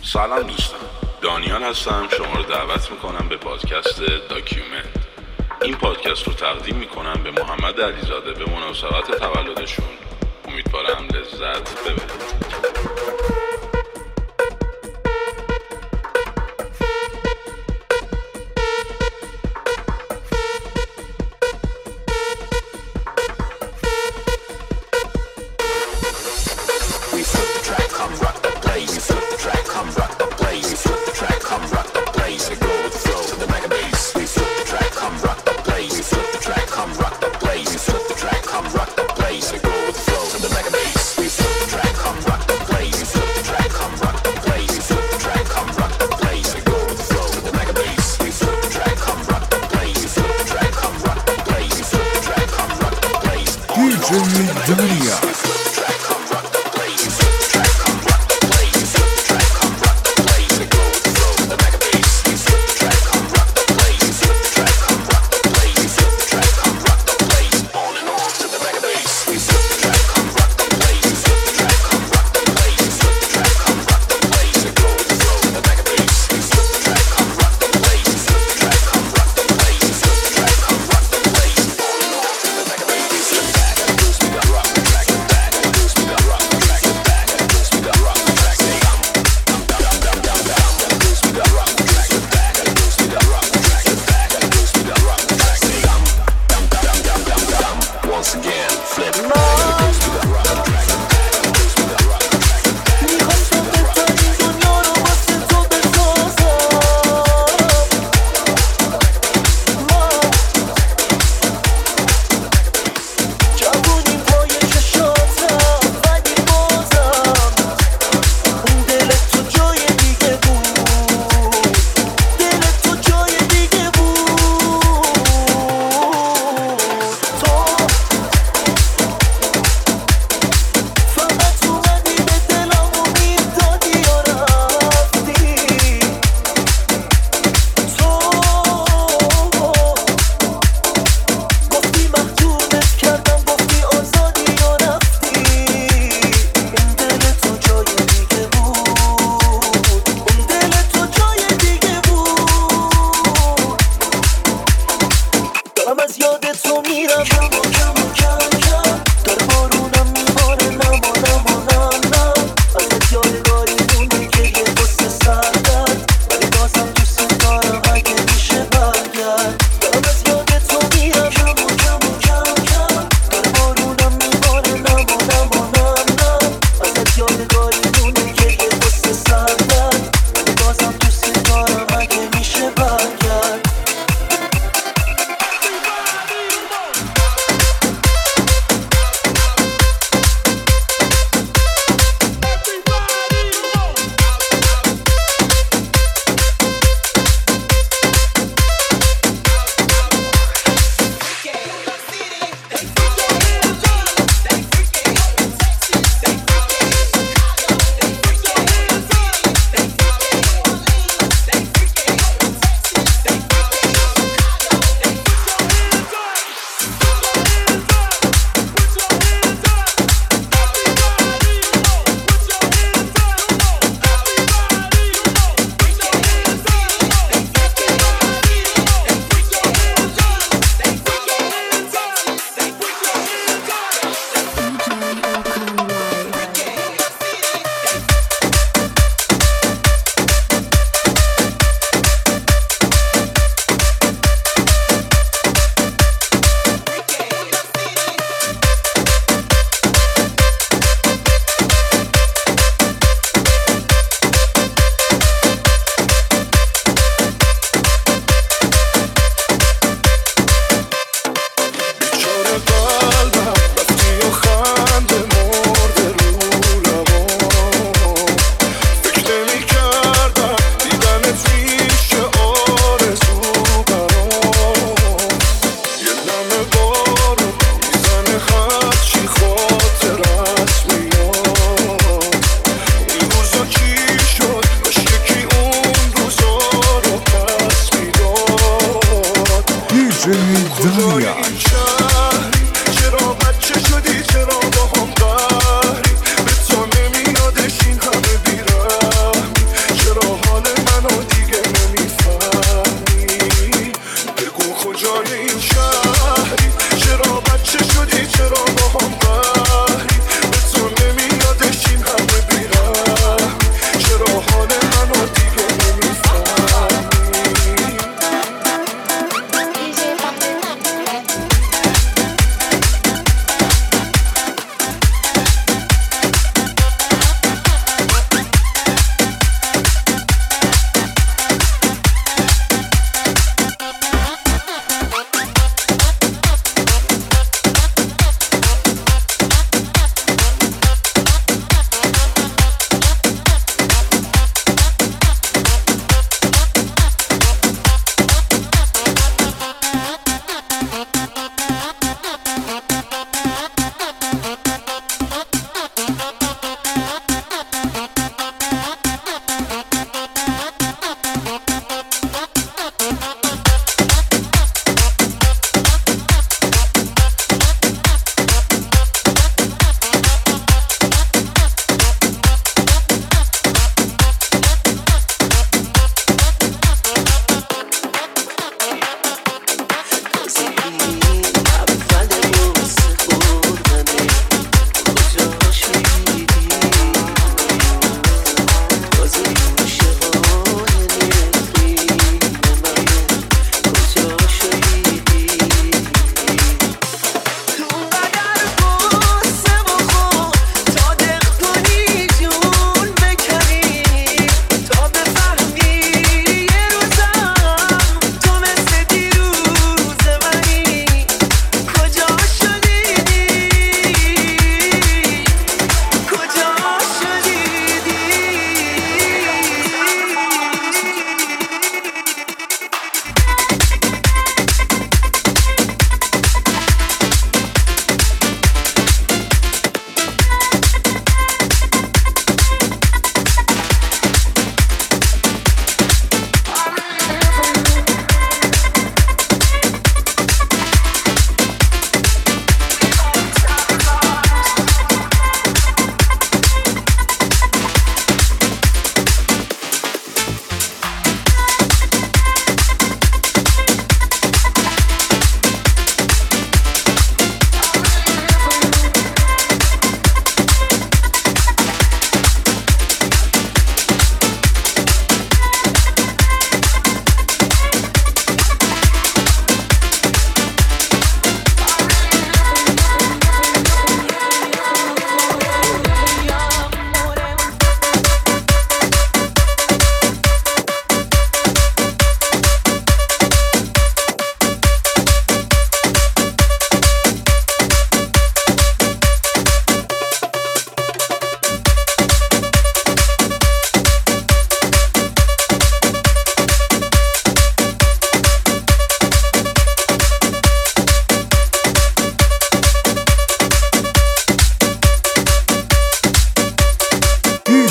سلام دوستان، دانیال هستم. شما رو دعوت میکنم به پادکست داکیومنت. این پادکست رو تقدیم میکنم به محمد علیزاده به مناسبت تولدشون. امیدوارم لذت ببرید. Come rock the place, go with the flow to the mega bass. We flip the track, come rock the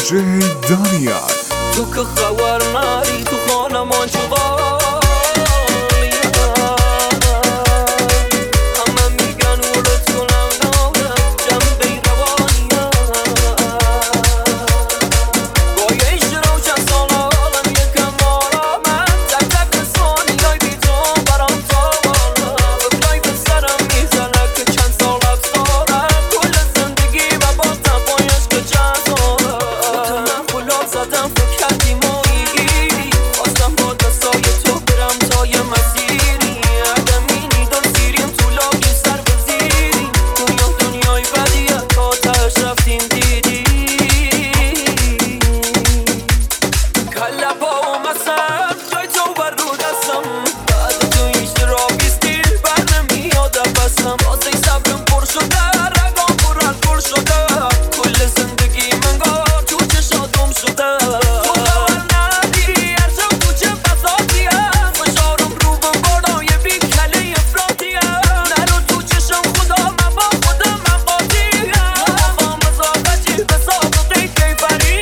دیجی دانیال تو که خبر نری تو خانه من چقدر همه میگن ولد کنم ناید جنبه روانیم گایش رو چند سال آلم یکم آرامم تک تک ثانیای بی تو برام تاوانم بگای به سرم میزنه که چند سال افسارم کل زندگی و با تپایش که چند سالم من خلال زدم فکر کردی مایی خواستم با دستای تو برم تا یه مسیری عدمینی دل سیریم تو لاکی سر بزیریم دنیای بدیه تا تهش رفتیم دیدی کله با مسر جای تو بر رو دستم بعد تو هیچ رابی ستیل بر نمیاد بستم بازه صبرم پر شده رگام پر شده کل زندگی منگار تو چشاتم شده تو خبر ندی هر شب تو چه بساطیم فشارم رو به بالای بی کله افرادیم نرو تو چشم خدا من با خودم من قاطیم با مزاقجی به سابقه کیفری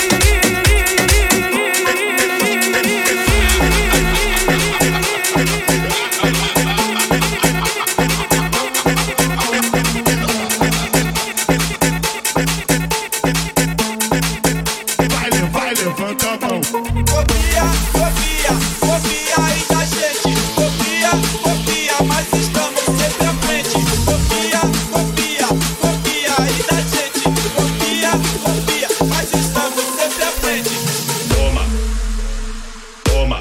Vai, levanta a mão. Copia, copia, copia aí da gente. Copia, copia, mas estamos sempre à frente. Copia, copia, copia aí da gente. Copia, copia, mas estamos sempre à frente. Toma, toma,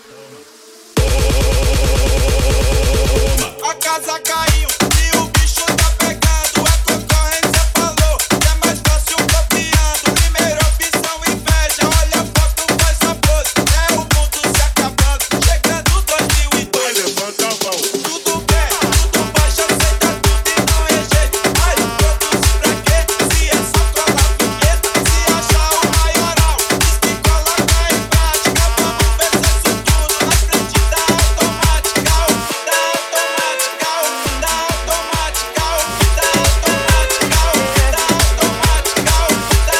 toma. A casa caiu e o bicho tá pegando. A concorrência falou que é mais fácil copiando. Primeira opção, inveja. Olha a foto, faz a pose. É o mundo se acabando. Chegando 2002. Vai, levanta a mão. Tudo bem, tudo baixa, aceita tudo e não é jeito. Mas produzir pra quê? Se é só colar vinheta. Se achar o maioral, diz que coloca em prática. Vamos ver se isso tudo na frente da automática. Da automática, da automática, da automática, da automática, da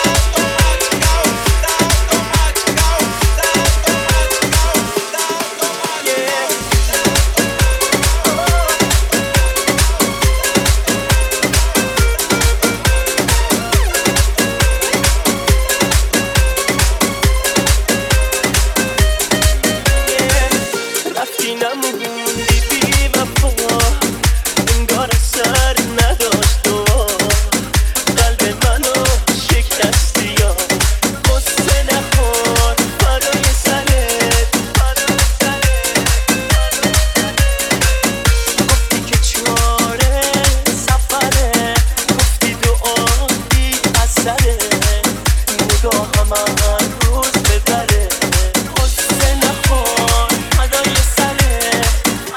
رفتی نموندی بی وفا انگار سر نداشت تو قلب منو شکستی یا قصه نخور فدای سرت گفتی که چاره سفره گفتی دعا بی اثره نگاهم هر روز ببره قصه نخور فدای سرت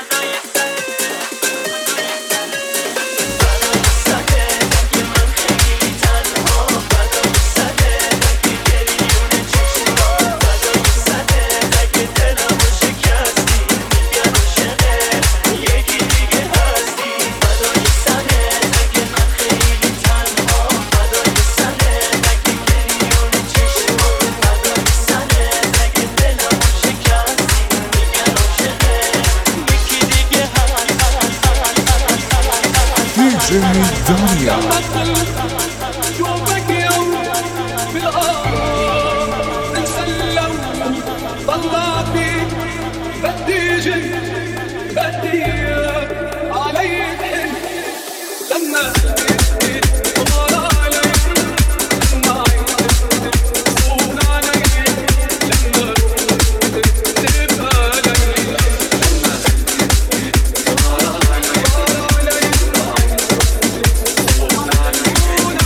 اگه من خیلی تنها فدای سرت اگه گریون چشما فدای سرت اگه دلمو شکستی میگم عاشقت یکی دیگه هستی فدای سرت اگه من خیلی تنها فدای سرت اگه گریون چشما فدای سرت اگه دلمو شکستی میگم عاشقت یکی دیگه دیجی دانیال شوفك يوم بالغار نسلم طلع فيك بدي جي بدي علي الحن لما طال علي لما صون علي لما تبقى علي طال علي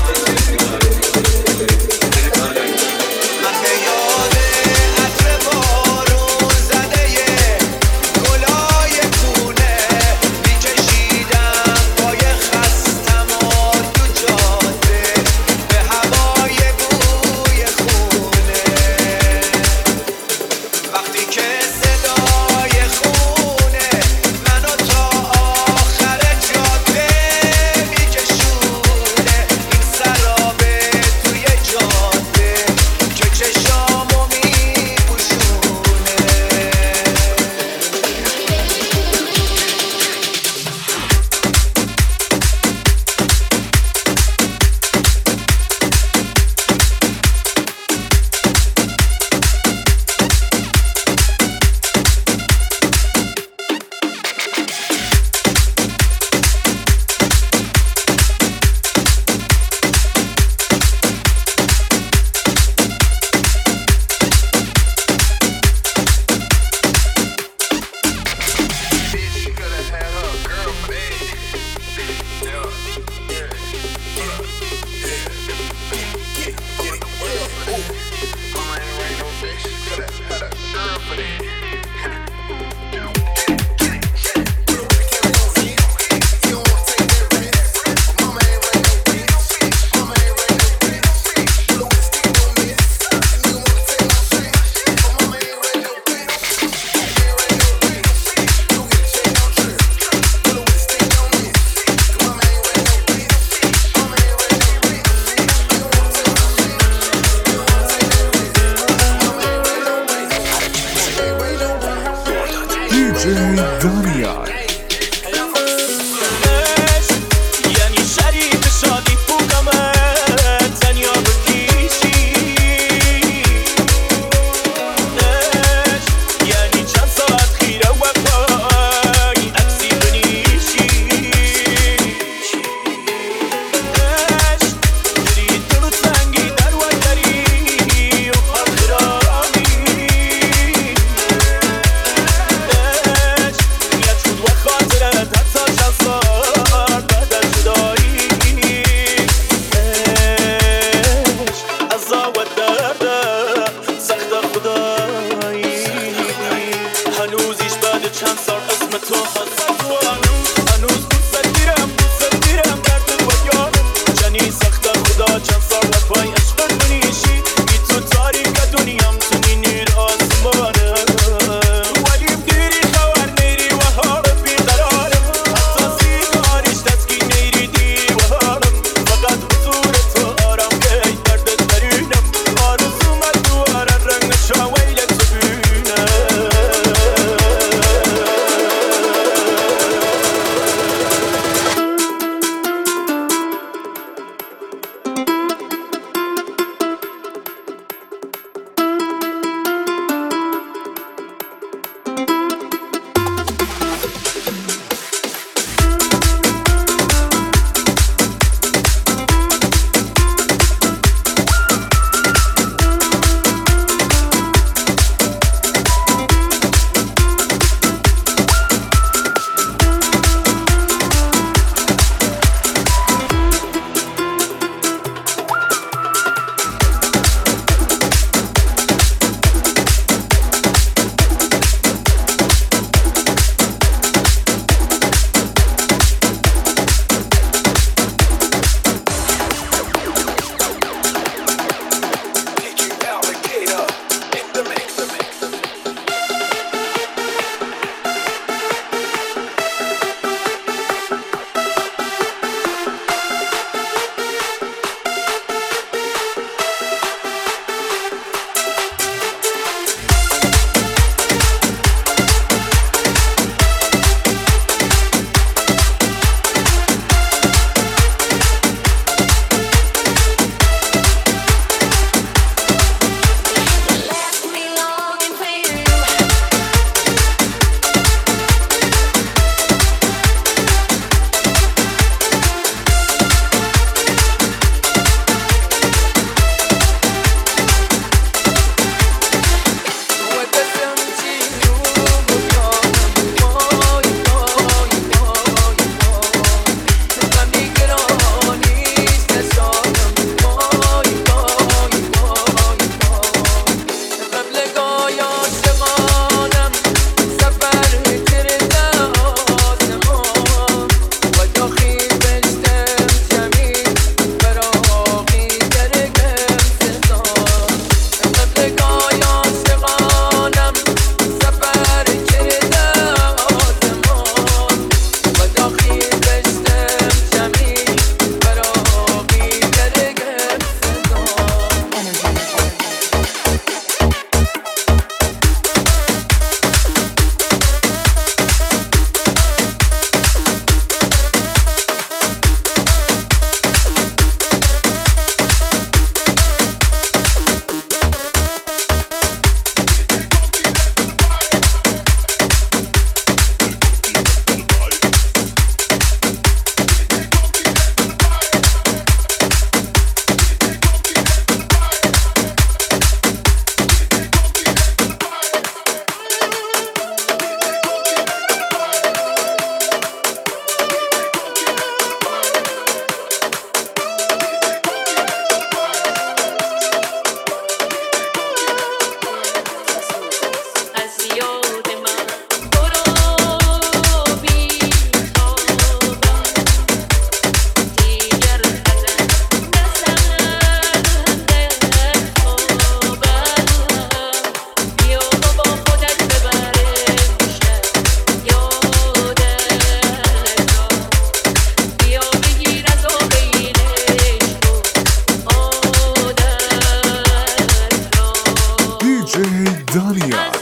دانیال.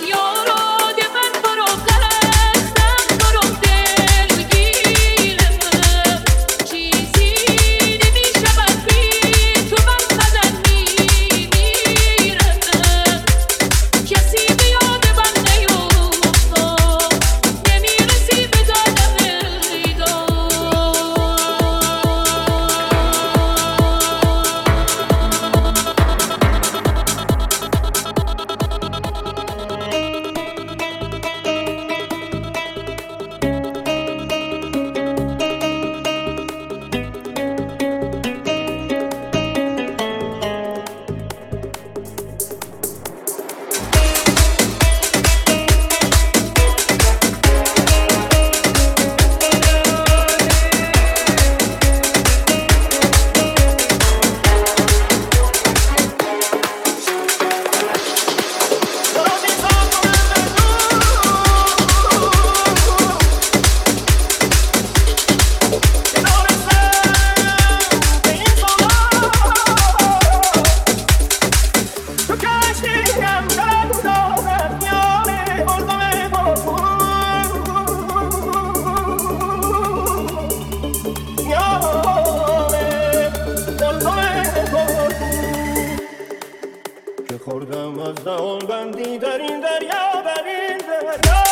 خوردم از دهان بندی در این دریا در این دریا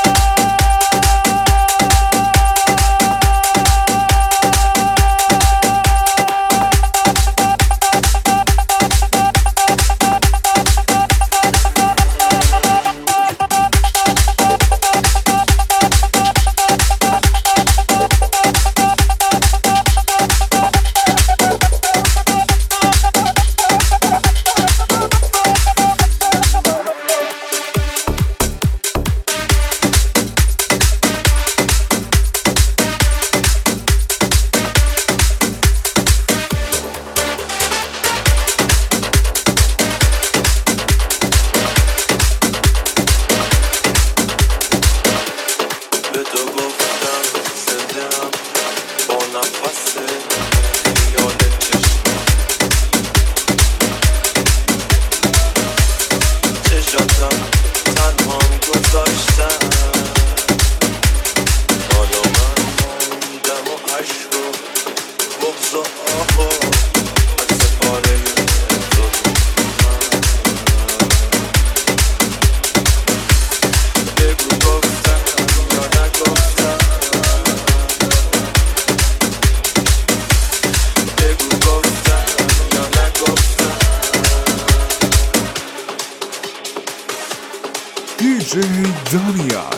DJ دانیال.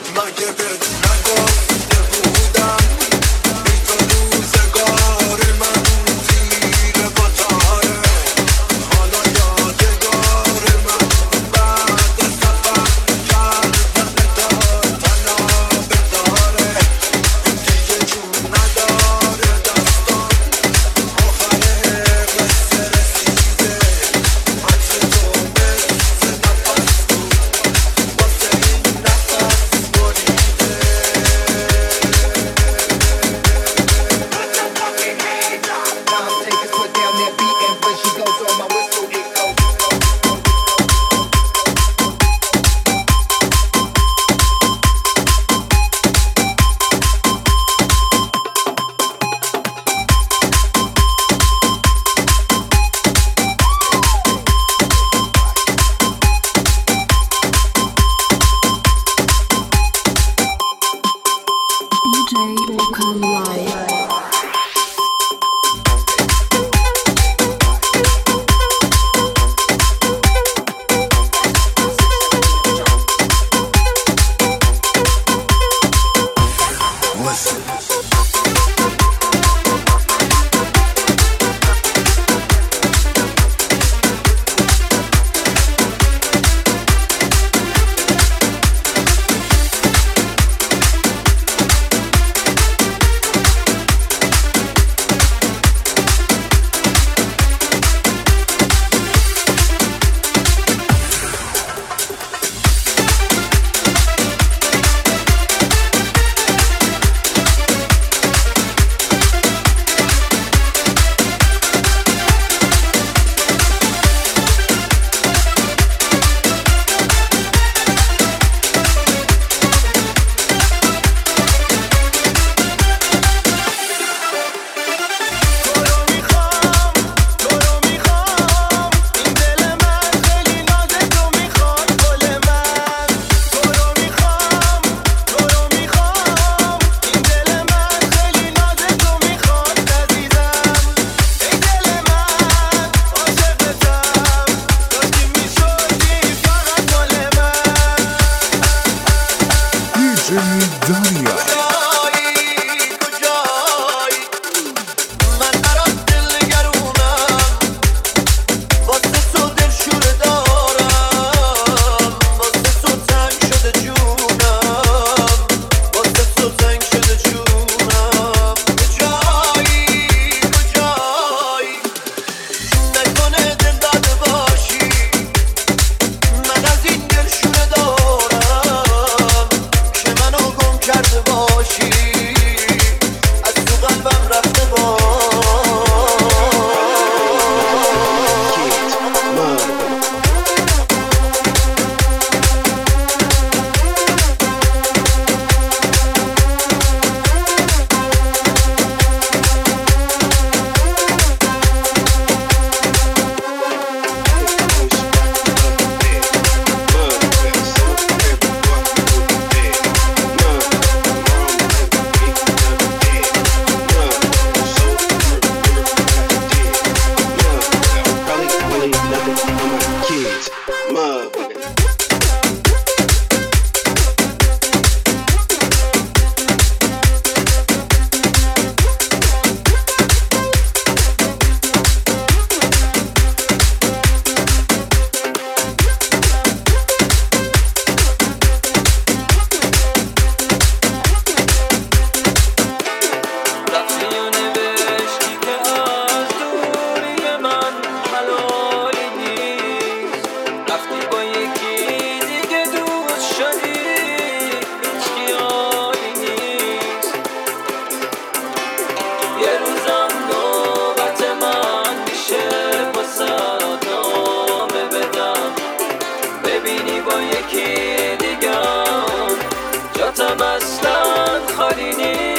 یکی دیگم جاتم اصلا خالی نیست.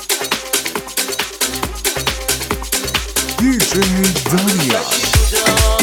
DJ Daniel.